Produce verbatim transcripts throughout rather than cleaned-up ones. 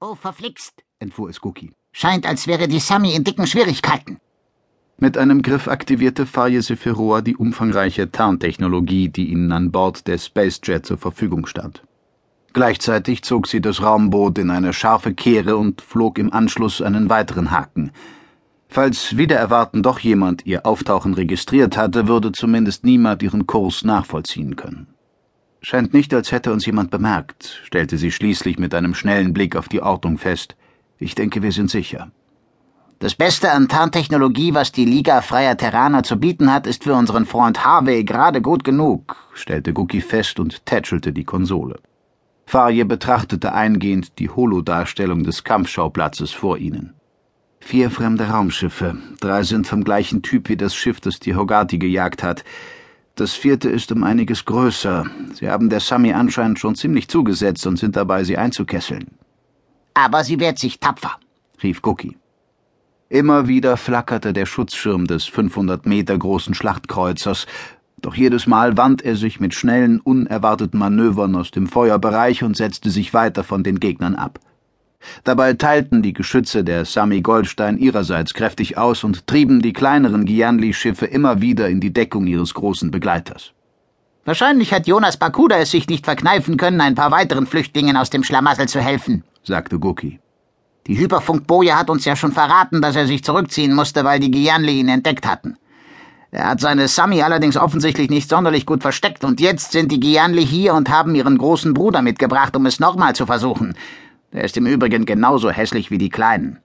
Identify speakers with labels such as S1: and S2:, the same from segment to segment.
S1: Oh, verflixt, entfuhr es Gookie. Scheint, als wäre die Sami in dicken Schwierigkeiten.
S2: Mit einem Griff aktivierte Faye Seferoa die umfangreiche Tarntechnologie, die ihnen an Bord der Spacejet zur Verfügung stand. Gleichzeitig zog sie das Raumboot in eine scharfe Kehre und flog im Anschluss einen weiteren Haken. Falls wider Erwarten doch jemand ihr Auftauchen registriert hatte, würde zumindest niemand ihren Kurs nachvollziehen können. Scheint nicht, als hätte uns jemand bemerkt, stellte sie schließlich mit einem schnellen Blick auf die Ortung fest. Ich denke, wir sind sicher.
S1: Das Beste an Tarntechnologie, was die Liga freier Terraner zu bieten hat, ist für unseren Freund Harvey gerade gut genug, stellte Gookie fest und tätschelte die Konsole. Faye betrachtete eingehend die Holodarstellung des Kampfschauplatzes vor ihnen. Vier fremde Raumschiffe, drei sind vom gleichen Typ wie das Schiff, das die Hogati gejagt hat. Das vierte ist um einiges größer. Sie haben der Sami anscheinend schon ziemlich zugesetzt und sind dabei, sie einzukesseln. Aber sie wehrt sich tapfer,
S2: rief Gookie. Immer wieder flackerte der Schutzschirm des fünfhundert Meter großen Schlachtkreuzers, doch jedes Mal wand er sich mit schnellen, unerwarteten Manövern aus dem Feuerbereich und setzte sich weiter von den Gegnern ab. Dabei teilten die Geschütze der Sami Goldstein ihrerseits kräftig aus und trieben die kleineren Gianli-Schiffe immer wieder in die Deckung ihres großen Begleiters.
S1: Wahrscheinlich hat Jonas Bakuda es sich nicht verkneifen können, ein paar weiteren Flüchtlingen aus dem Schlamassel zu helfen, sagte Gookie. Die Hyperfunkboje hat uns ja schon verraten, dass er sich zurückziehen musste, weil die Gianli ihn entdeckt hatten. Er hat seine Sami allerdings offensichtlich nicht sonderlich gut versteckt, und jetzt sind die Gianli hier und haben ihren großen Bruder mitgebracht, um es nochmal zu versuchen. Der ist im Übrigen genauso hässlich wie die Kleinen.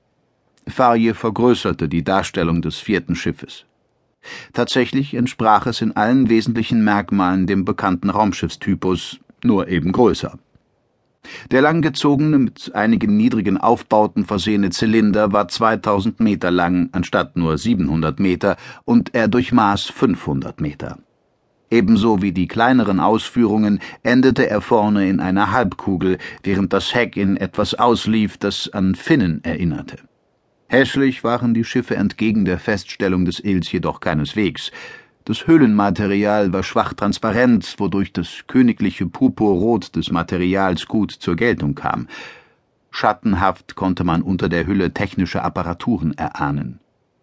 S2: Faye vergrößerte die Darstellung des vierten Schiffes. Tatsächlich entsprach es in allen wesentlichen Merkmalen dem bekannten Raumschiffstypus, nur eben größer. Der langgezogene, mit einigen niedrigen Aufbauten versehene Zylinder war zweitausend Meter lang, anstatt nur siebenhundert Meter, und er durchmaß fünfhundert Meter. Ebenso wie die kleineren Ausführungen endete er vorne in einer Halbkugel, während das Heck in etwas auslief, das an Finnen erinnerte. Hässlich waren die Schiffe entgegen der Feststellung des Ills jedoch keineswegs. Das Hüllenmaterial war schwach transparent, wodurch das königliche Purpurrot des Materials gut zur Geltung kam. Schattenhaft konnte man unter der Hülle technische Apparaturen erahnen.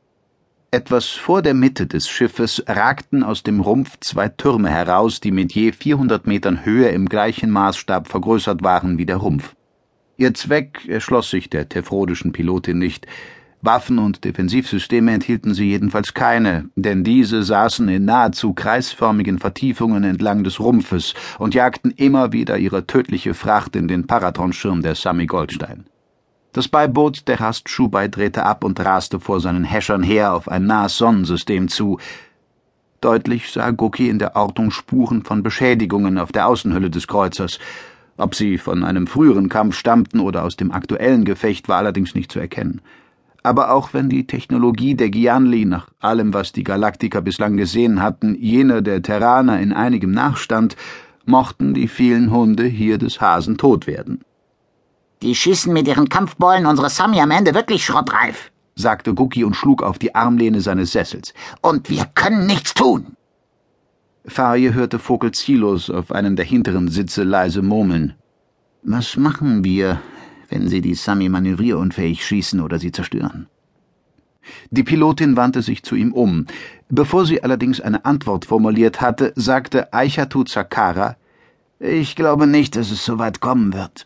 S2: Etwas vor der Mitte des Schiffes ragten aus dem Rumpf zwei Türme heraus, die mit je vierhundert Metern Höhe im gleichen Maßstab vergrößert waren wie der Rumpf. Ihr Zweck erschloss sich der tefrodischen Pilotin nicht. Waffen und Defensivsysteme enthielten sie jedenfalls keine, denn diese saßen in nahezu kreisförmigen Vertiefungen entlang des Rumpfes und jagten immer wieder ihre tödliche Fracht in den Paratronschirm der Sami Goldstein. Das Beiboot der Rast Schubai drehte ab und raste vor seinen Häschern her auf ein nahes Sonnensystem zu. Deutlich sah Gookie in der Ortung Spuren von Beschädigungen auf der Außenhülle des Kreuzers. Ob sie von einem früheren Kampf stammten oder aus dem aktuellen Gefecht, war allerdings nicht zu erkennen. Aber auch wenn die Technologie der Gianli, nach allem, was die Galaktiker bislang gesehen hatten, jener der Terraner in einigem nachstand, mochten die vielen Hunde hier des Hasen tot werden.
S1: Die schießen mit ihren Kampfbollen unsere Sami am Ende wirklich schrottreif,
S2: sagte Gookie und schlug auf die Armlehne seines Sessels.
S1: Und wir können nichts tun.
S2: Faye hörte Vogel ziellos auf einen der hinteren Sitze leise murmeln. Was machen wir, wenn sie die Sami manövrierunfähig schießen oder sie zerstören? Die Pilotin wandte sich zu ihm um. Bevor sie allerdings eine Antwort formuliert hatte, sagte Aishatu Zakara, »Ich glaube nicht, dass es so weit kommen wird.«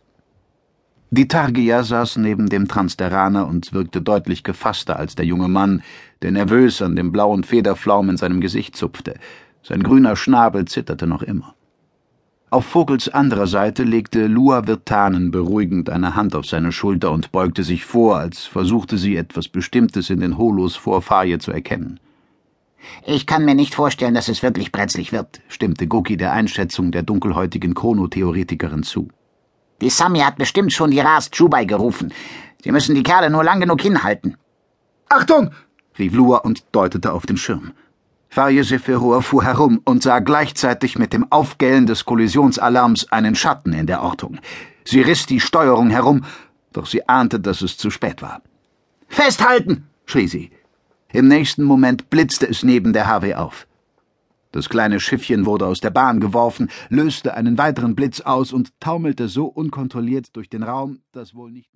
S2: Die Targia saß neben dem Transteraner und wirkte deutlich gefasster als der junge Mann, der nervös an dem blauen Federflaum in seinem Gesicht zupfte. Sein grüner Schnabel zitterte noch immer. Auf Vogels anderer Seite legte Lua Virtanen beruhigend eine Hand auf seine Schulter und beugte sich vor, als versuchte sie etwas Bestimmtes in den Holos vor Faye zu erkennen.
S1: »Ich kann mir nicht vorstellen, dass es wirklich brenzlig wird«,
S2: stimmte Gookie der Einschätzung der dunkelhäutigen Chronotheoretikerin zu.
S1: Die Sami hat bestimmt schon die Rast Schubai gerufen. Sie müssen die Kerle nur lang genug hinhalten.
S2: »Achtung!« rief Lua und deutete auf den Schirm. Faye Seferoa fuhr herum und sah gleichzeitig mit dem Aufgellen des Kollisionsalarms einen Schatten in der Ortung. Sie riss die Steuerung herum, doch sie ahnte, dass es zu spät war. »Festhalten!« schrie sie. Im nächsten Moment blitzte es neben der H W auf. Das kleine Schiffchen wurde aus der Bahn geworfen, löste einen weiteren Blitz aus und taumelte so unkontrolliert durch den Raum, dass wohl nicht